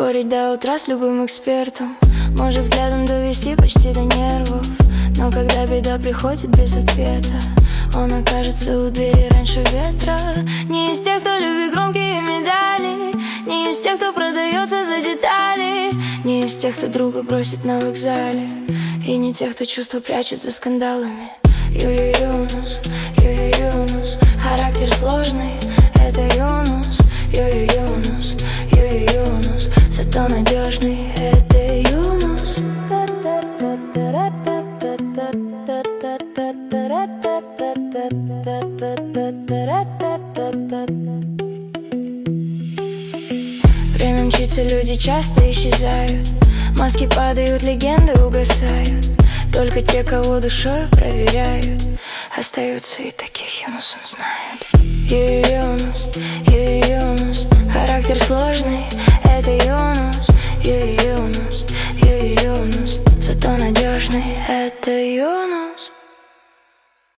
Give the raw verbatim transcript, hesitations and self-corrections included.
Спорить до утра с любым экспертом, может взглядом довести почти до нервов. Но когда беда приходит без ответа, он окажется у двери раньше ветра. Не из тех, кто любит громкие медали, не из тех, кто продается за детали, не из тех, кто друга бросит на вокзале, и не тех, кто чувства прячет за скандалами. Ю-ю-юнус, ю-ю-юнус, характер сложный, это юнус. Ю-ю-юнус, ю-ю-юнус, зато надежный, это юнус. Время мчится, люди часто исчезают, маски падают, легенды угасают. Только те, кого душой проверяют, остаются, и таких юнусом знают. Ю-ю-юнус, ю-ю-юнус, характер сложный, это юнус. Ю-ю-юнус, ю-ю-юнус, зато надежный, это юнус.